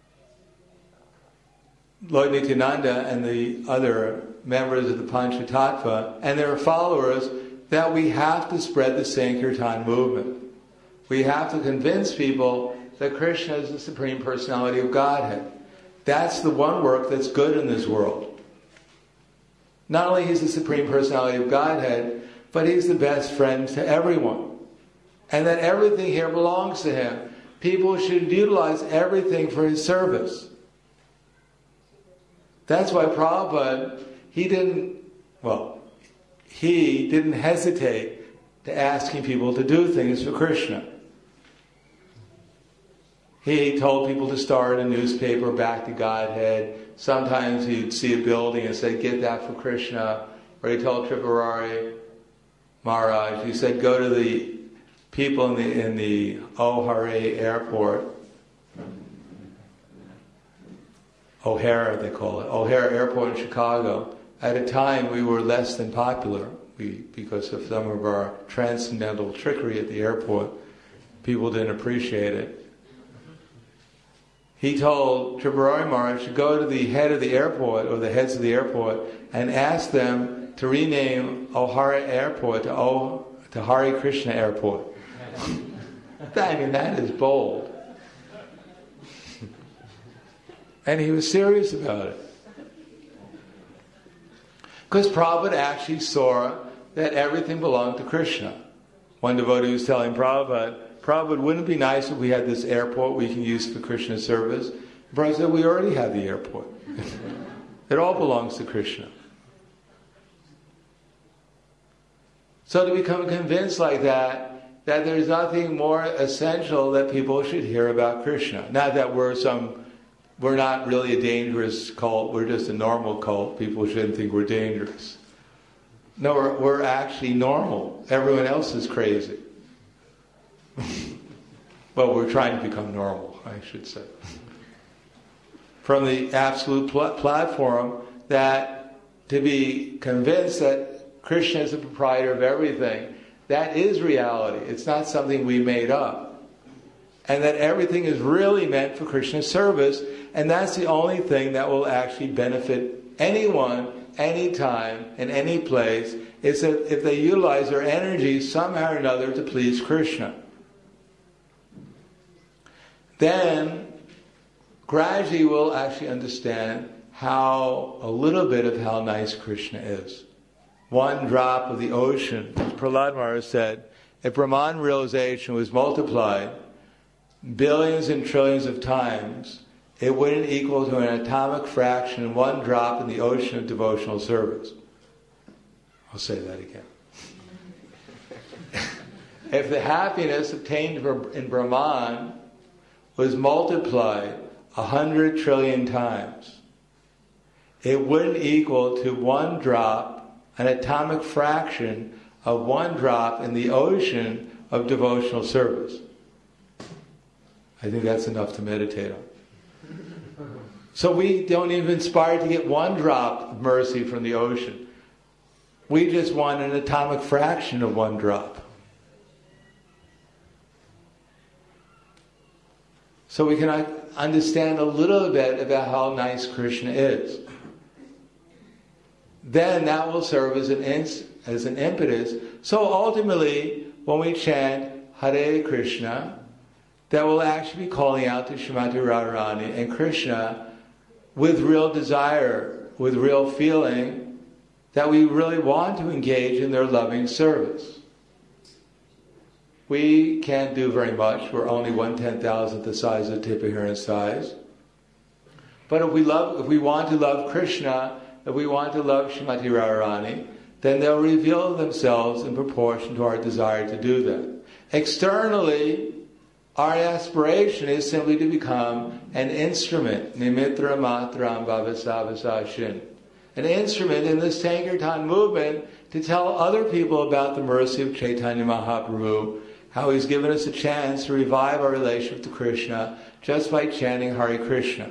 Lord Nityananda and the other members of the Panchatattva, and their followers, that we have to spread the Sankirtan movement. We have to convince people that Krishna is the Supreme Personality of Godhead. That's the one work that's good in this world. Not only He's the Supreme Personality of Godhead, but He's the best friend to everyone. And that everything here belongs to Him. People should utilize everything for His service. That's why Prabhupada, he didn't hesitate to asking people to do things for Krishna. He told people to start a newspaper, Back to Godhead. Sometimes he'd see a building and say, get that for Krishna. Or he told Tripurari Maharaj, he said, go to the people in the O'Hare airport. O'Hare, they call it. O'Hare Airport in Chicago. At a time, we were less than popular because of some of our transcendental trickery at the airport. People didn't appreciate it. He told Tripurari Maharaj to go to the head of the airport, or the heads of the airport, and ask them to rename O'Hare Airport to Hare Krishna Airport. I mean, that is bold. And he was serious about it. Because Prabhupada actually saw that everything belonged to Krishna. One devotee was telling Prabhupada, wouldn't it be nice if we had this airport we can use for Krishna service? Prabhupada said, we already have the airport. It all belongs to Krishna. So to become convinced like that there's nothing more essential that people should hear about Krishna. Not that we're not really a dangerous cult, we're just a normal cult. People shouldn't think we're dangerous. No, we're actually normal. Everyone else is crazy. Well, we're trying to become normal, I should say. From the absolute platform that to be convinced that Krishna is the proprietor of everything, that is reality. It's not something we made up. And that everything is really meant for Krishna's service, and that's the only thing that will actually benefit anyone, anytime, in any place, is that if they utilize their energy somehow or another to please Krishna. Then, gradually we'll actually understand a little bit of how nice Krishna is. One drop of the ocean, as Prahlad Maharaj said, if Brahman realization was multiplied billions and trillions of times, it wouldn't equal to an atomic fraction, one drop in the ocean of devotional service. I'll say that again. If the happiness obtained in Brahman was multiplied 100 trillion times, it wouldn't equal to one drop, an atomic fraction of one drop in the ocean of devotional service. I think that's enough to meditate on. So we don't even aspire to get one drop of mercy from the ocean. We just want an atomic fraction of one drop. So we can understand a little bit about how nice Krishna is. Then that will serve as an impetus. So ultimately, when we chant Hare Krishna, that will actually be calling out to Srimati Radharani and Krishna with real desire, with real feeling, that we really want to engage in their loving service. We can't do very much. We're only 1/10,000th the size of the tip of hair in size. But if we want to love Krishna, if we want to love Srimati Radharani, then they'll reveal themselves in proportion to our desire to do that. Externally, our aspiration is simply to become an instrument, nimitra matram bhavasavasashin, an instrument in this Sankirtan movement to tell other people about the mercy of Chaitanya Mahaprabhu, how he's given us a chance to revive our relationship to Krishna just by chanting Hare Krishna.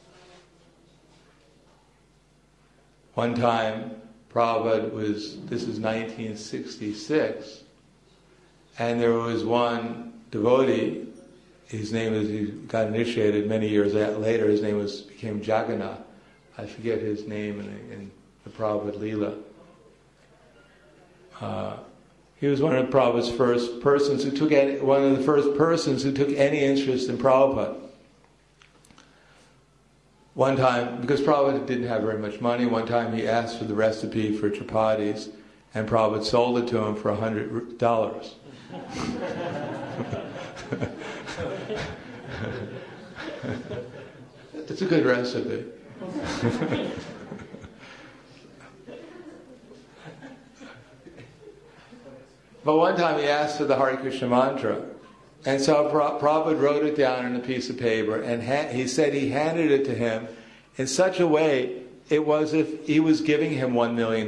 One time, Prabhupada this is 1966, and there was one devotee, his name was, he got initiated many years later, his name became Jagannath. I forget his name in the Prabhupada Leela. He was one of Prabhupada's first persons who took any interest in Prabhupada. One time, because Prabhupada didn't have very much money, one time he asked for the recipe for chapatis, and Prabhupada sold it to him for $100. It's a good recipe. But one time he asked for the Hare Krishna mantra, and so Prabhupada wrote it down on a piece of paper, and he said he handed it to him in such a way it was as if he was giving him $1 million.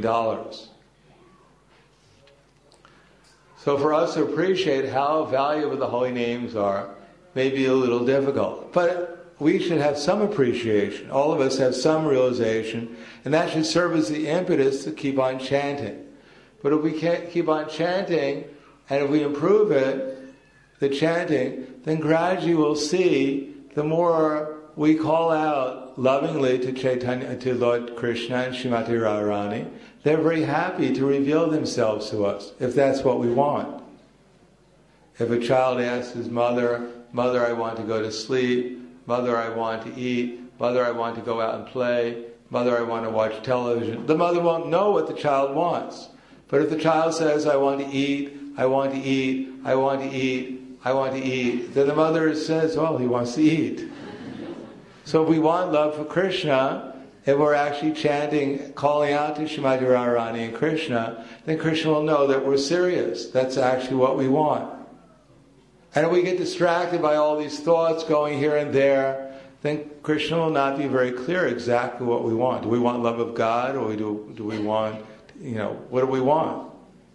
So for us to appreciate how valuable the holy names are may be a little difficult. But we should have some appreciation. All of us have some realization, and that should serve as the impetus to keep on chanting. But if we can't keep on chanting, and if we improve it, the chanting, then gradually we'll see the more we call out lovingly to Chaitanya, to Lord Krishna and Srimati Radharani, they're very happy to reveal themselves to us, if that's what we want. If a child asks his mother, "Mother, I want to go to sleep. Mother, I want to eat. Mother, I want to go out and play. Mother, I want to watch television," the mother won't know what the child wants. But if the child says, "I want to eat, I want to eat, I want to eat, I want to eat," then the mother says, "Well, he wants to eat." So if we want love for Krishna, if we're actually chanting, calling out to Srimati Radharani and Krishna, then Krishna will know that we're serious. That's actually what we want. And if we get distracted by all these thoughts going here and there, then Krishna will not be very clear exactly what we want. Do we want love of God, or do we want, what do we want?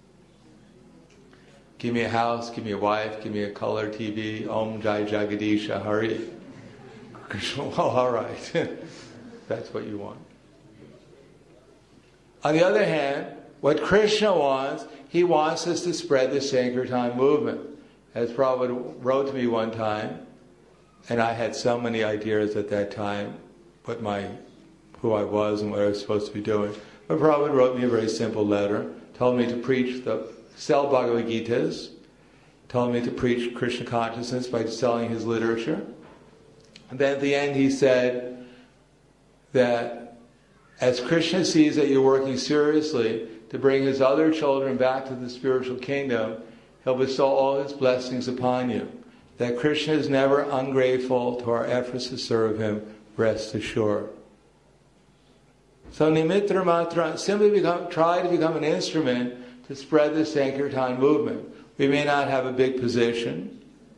Give me a house, give me a wife, give me a color TV, Om Jai Jagadisha Hari. Krishna, well, all right. That's what you want. On the other hand, what Krishna wants, he wants us to spread the Sankirtan movement. As Prabhupada wrote to me one time, and I had so many ideas at that time, who I was and what I was supposed to be doing. But Prabhupada wrote me a very simple letter, told me to sell Bhagavad Gitas, told me to preach Krishna consciousness by selling his literature. And then at the end he said that as Krishna sees that you're working seriously to bring his other children back to the spiritual kingdom, he'll bestow all his blessings upon you. That Krishna is never ungrateful to our efforts to serve him, rest assured. So nimitra matra, simply try to become an instrument to spread the Sankirtan movement. We may not have a big position,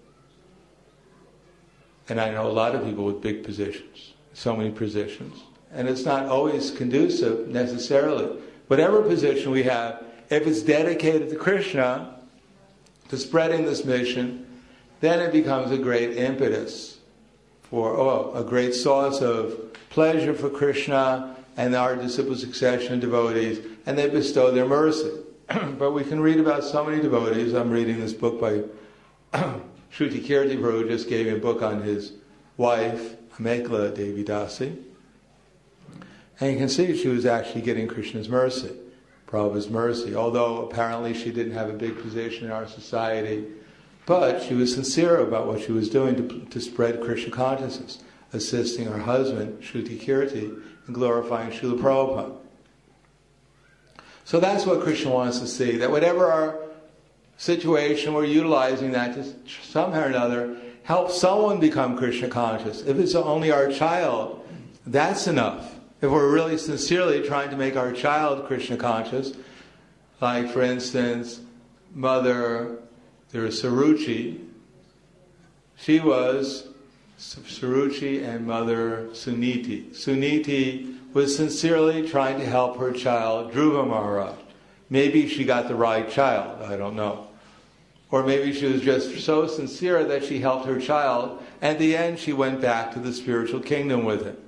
and I know a lot of people with big positions, so many positions, and it's not always conducive necessarily. Whatever position we have, if it's dedicated to Krishna, to spreading this mission, then it becomes a great impetus for a great source of pleasure for Krishna and our disciple succession devotees, and they bestow their mercy. But we can read about so many devotees. I'm reading this book by Shruti Kirti Prabhu, just gave me a book on his wife, Amekla Devi Dasi. And you can see she was actually getting Krishna's mercy, Prabhu's mercy. Although apparently she didn't have a big position in our society, But she was sincere about what she was doing to spread Krishna consciousness, assisting her husband, Shruti Kirti, in glorifying Srila Prabhupada. So that's what Krishna wants to see, that whatever our situation, we're utilizing that to somehow or another help someone become Krishna conscious. If it's only our child, that's enough. If we're really sincerely trying to make our child Krishna conscious, like for instance, Mother Saruchi, she was Saruchi and Mother Suniti. Suniti was sincerely trying to help her child, Dhruva Maharaj. Maybe she got the right child, I don't know. Or maybe she was just so sincere that she helped her child, and at the end she went back to the spiritual kingdom with him.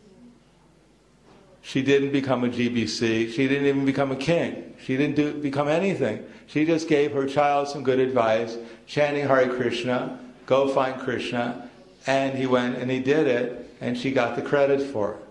She didn't become a GBC, she didn't even become a king, she didn't become anything. She just gave her child some good advice, chanting Hare Krishna, go find Krishna, and he went and he did it, and she got the credit for it.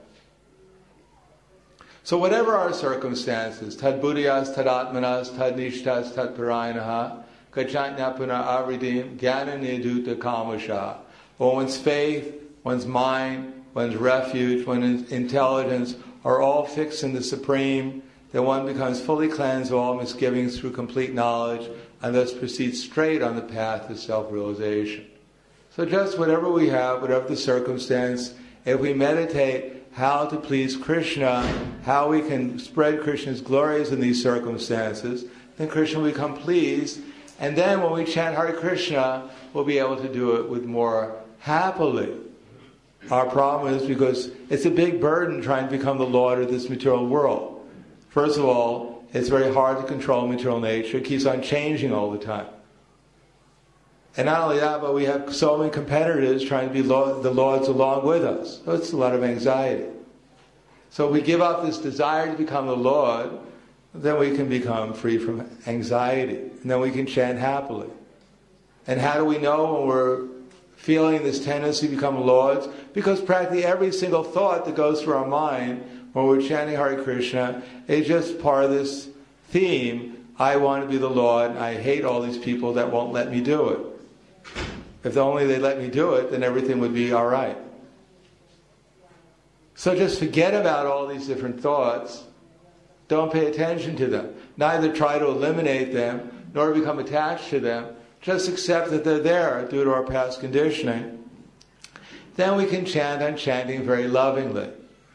So whatever our circumstances, tad buddhiyas, tad atmanas, tad nishtas, tad parayanaha, kachantnapuna avridim, jnana niduta kamasha. Or one's faith, one's mind, one's refuge, one's intelligence are all fixed in the Supreme, that one becomes fully cleansed of all misgivings through complete knowledge, and thus proceeds straight on the path to self-realization. So just whatever we have, whatever the circumstance, if we meditate how to please Krishna, how we can spread Krishna's glories in these circumstances, then Krishna will become pleased. And then when we chant Hare Krishna, we'll be able to do it with more happily. Our problem is because it's a big burden trying to become the Lord of this material world. First of all, it's very hard to control material nature. It keeps on changing all the time. And not only that, but we have so many competitors trying to be the lords along with us. So it's a lot of anxiety. So if we give up this desire to become the Lord, then we can become free from anxiety. And then we can chant happily. And how do we know when we're feeling this tendency to become lords? Because practically every single thought that goes through our mind when we're chanting Hare Krishna is just part of this theme. I want to be the Lord, and I hate all these people that won't let me do it. If only they let me do it, then everything would be all right. So just forget about all these different thoughts. Don't pay attention to them. Neither try to eliminate them, nor become attached to them. Just accept that they're there due to our past conditioning. Then we can chant on chanting very lovingly.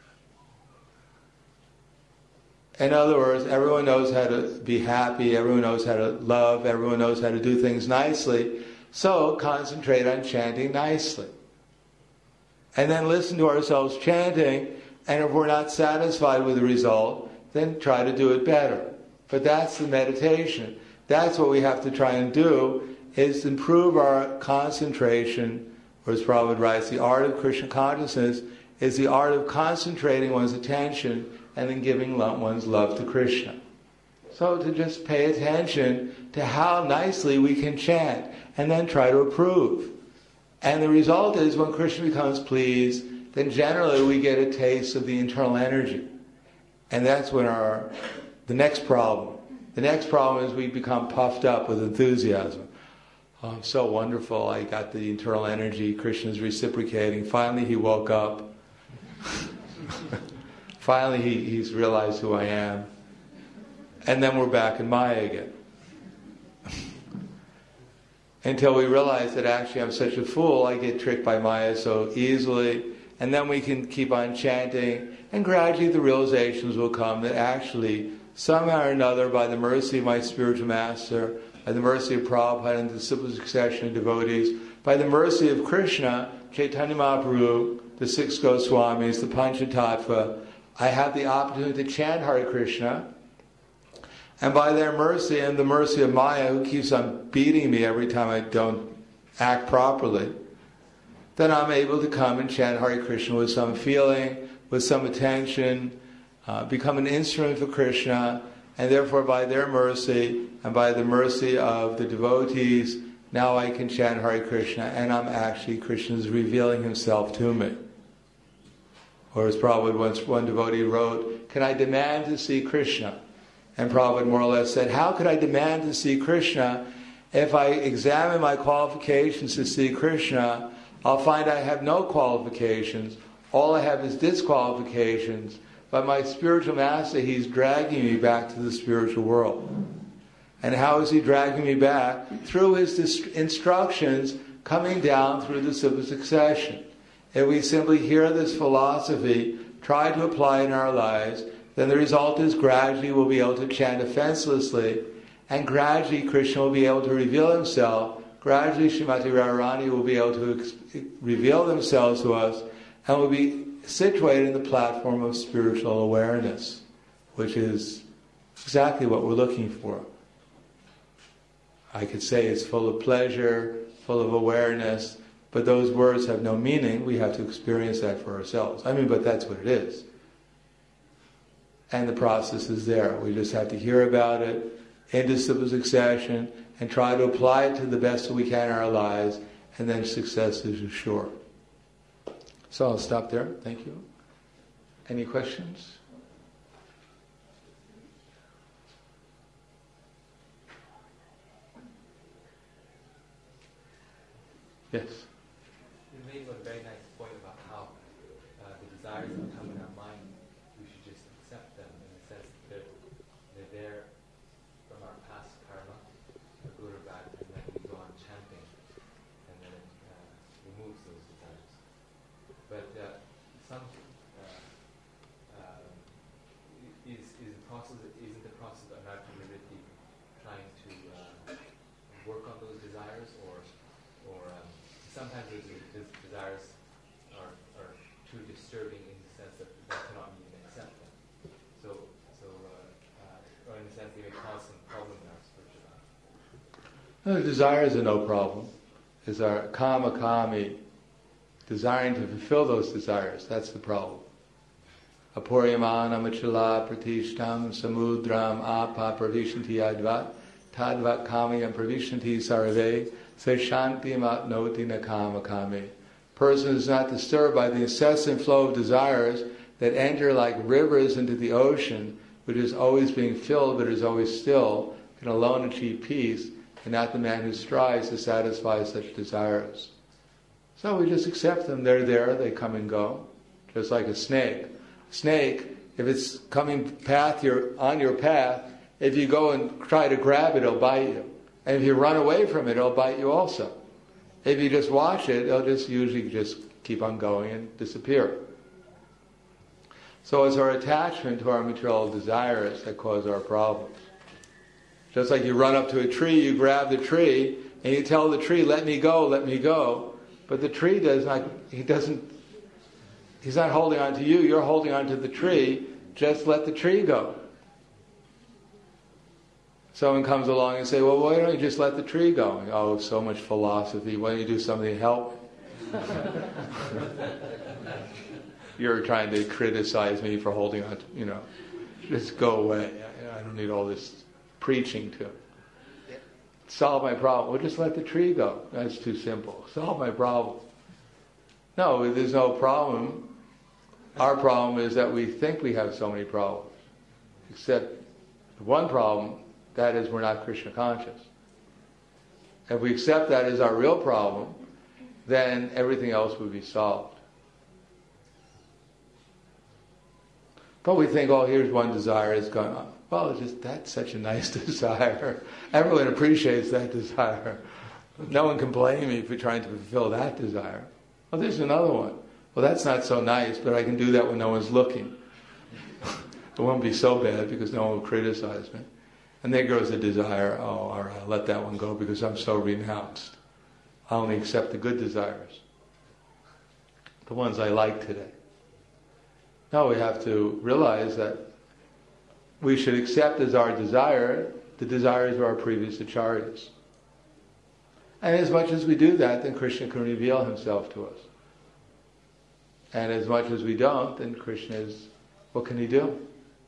In other words, everyone knows how to be happy, everyone knows how to love, everyone knows how to do things nicely. So concentrate on chanting nicely. And then listen to ourselves chanting, and if we're not satisfied with the result, then try to do it better. But that's the meditation. That's what we have to try and do, is improve our concentration, or as Prabhupada writes, the art of Krishna consciousness is the art of concentrating one's attention and then giving one's love to Krishna. So to just pay attention to how nicely we can chant, and then try to improve. And the result is when Krishna becomes pleased, then generally we get a taste of the internal energy. And that's when the next problem. The next problem is we become puffed up with enthusiasm. Oh, I'm so wonderful, I got the internal energy, Krishna's reciprocating. Finally he woke up. Finally he's realized who I am. And then we're back in Maya again. Until we realize that actually I'm such a fool, I get tricked by Maya so easily. And then we can keep on chanting, and gradually the realizations will come that actually, somehow or another, by the mercy of my spiritual master, by the mercy of Prabhupada and the simple succession of devotees, by the mercy of Krishna, Chaitanya Mahaprabhu, the six Goswamis, the Panchatattva, I have the opportunity to chant Hare Krishna. And by their mercy and the mercy of Maya, who keeps on beating me every time I don't act properly, then I'm able to come and chant Hare Krishna with some feeling, with some attention, become an instrument for Krishna, and therefore by their mercy and by the mercy of the devotees, now I can chant Hare Krishna, and I'm actually, Krishna's revealing himself to me. Or as Prabhupada once, one devotee wrote, can I demand to see Krishna? And Prabhupada more or less said, how could I demand to see Krishna? If I examine my qualifications to see Krishna, I'll find I have no qualifications. All I have is disqualifications. But my spiritual master, he's dragging me back to the spiritual world. And how is he dragging me back? Through his instructions coming down through the civil succession. If we simply hear this philosophy, try to apply it in our lives, then the result is gradually we'll be able to chant offenselessly, and gradually Krishna will be able to reveal himself. Gradually Srimati Radharani will be able to reveal themselves to us, and we'll be situated in the platform of spiritual awareness, which is exactly what we're looking for. I could say it's full of pleasure, full of awareness, but those words have no meaning. We have to experience that for ourselves. But that's what it is. And the process is there. We just have to hear about it into civil succession and try to apply it to the best that we can in our lives, and then success is assured. So I'll stop there. Thank you. Any questions? Yes. You made a very nice point about how the desires that come in our mind, we should just accept them in the sense that they're there from our past karma, the good or bad, and then we go on chanting, and then it removes those desires. But isn't the process of anartha-nivritti trying to work on those desires, or sometimes those desires are too disturbing in the sense that we cannot even accept them. Or in the sense they may cause some problem in our spiritual life. No, desires are no problem. It's our kama-kami, desiring to fulfill those desires. That's the problem. Apuryamana machala pratishtam samudram apa pravishanti advat tadvat kamiyam pravishanti sarve se shanti matnoti na kama-kami. Person is not disturbed by the incessant flow of desires that enter like rivers into the ocean, which is always being filled but is always still, can alone achieve peace, and not the man who strives to satisfy such desires. So we just accept them. They're there, they come and go. Just like a snake. Snake, if it's coming on your path, if you go and try to grab it, it'll bite you. And if you run away from it, it'll bite you also. If you just watch it, it'll just usually just keep on going and disappear. So it's our attachment to our material desires that cause our problems. Just like you run up to a tree, you grab the tree, and you tell the tree, let me go, let me go. But the tree he's not holding on to you, you're holding on to the tree, just let the tree go. Someone comes along and say, well, why don't you just let the tree go? Oh, so much philosophy, why don't you do something to help me? You're trying to criticize me for holding on to, just go away. I don't need all this preaching to solve my problem. Well, just let the tree go. That's too simple. Solve my problem. No, there's no problem. Our problem is that we think we have so many problems. Except one problem, that is we're not Krishna conscious. If we accept that as our real problem, then everything else would be solved. But we think, oh, here's one desire is going on. Well, that's such a nice desire. Everyone appreciates that desire. No one can blame me for trying to fulfill that desire. Well, there's another one. Well, that's not so nice, but I can do that when no one's looking. It won't be so bad because no one will criticize me. And there goes the desire, oh, all right, I'll let that one go because I'm so renounced. I only accept the good desires. The ones I like today. No, we have to realize that we should accept as our desire the desires of our previous acharyas. And as much as we do that, then Krishna can reveal himself to us. And as much as we don't, then Krishna what can he do?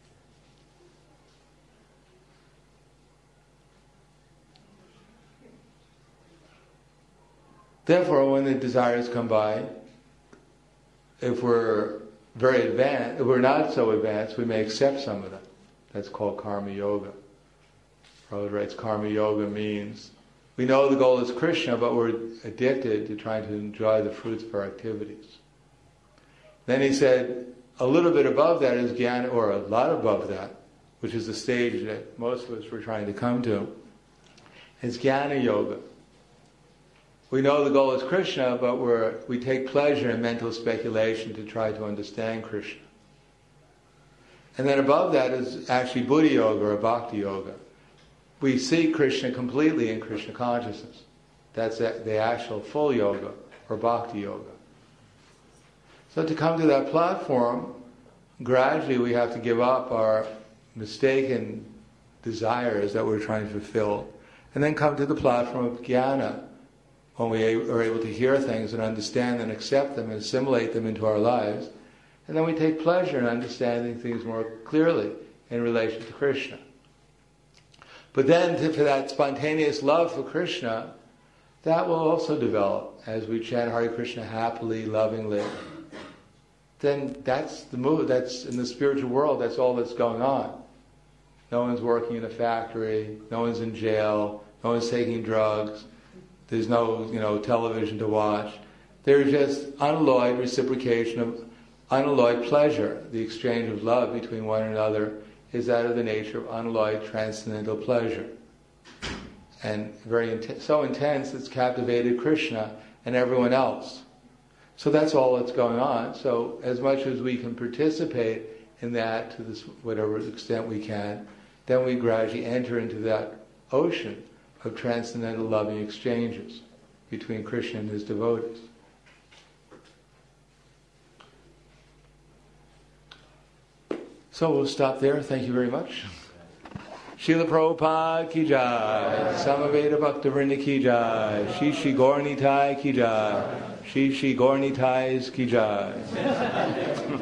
Therefore, when the desires come by, if we're very advanced, if we're not so advanced, we may accept some of them. That's called karma yoga. Prabhupada writes, karma yoga means We know the goal is Krishna, but we're addicted to trying to enjoy the fruits of our activities. Then he said, a little bit above that is jnana, or a lot above that, which is the stage that most of us were trying to come to, is jnana yoga. We know the goal is Krishna, but we take pleasure in mental speculation to try to understand Krishna. And then above that is actually Buddha yoga or Bhakti yoga. We see Krishna completely in Krishna consciousness. That's the actual full yoga or Bhakti yoga. So to come to that platform, gradually we have to give up our mistaken desires that we're trying to fulfill, and then come to the platform of jnana, when we are able to hear things and understand and accept them and assimilate them into our lives, and then we take pleasure in understanding things more clearly in relation to Krishna. But then for that spontaneous love for Krishna, that will also develop as we chant Hare Krishna happily, lovingly. Then that's the mood. That's in the spiritual world. That's all that's going on. No one's working in a factory. No one's in jail. No one's taking drugs. There's no, television to watch. There's just unalloyed reciprocation of unalloyed pleasure. The exchange of love between one another is that of the nature of unalloyed transcendental pleasure, and so intense it's captivated Krishna and everyone else. So that's all that's going on. So as much as we can participate in that to this whatever extent we can, then we gradually enter into that ocean of transcendental loving exchanges between Krishna and his devotees. So we'll stop there. Thank you very much. Srila Prabhupada ki jai, Samaveda Bhaktivinoda ki jai, Shri Gaura Nitai ki jai, Shri Gaura Nitai's ki jai.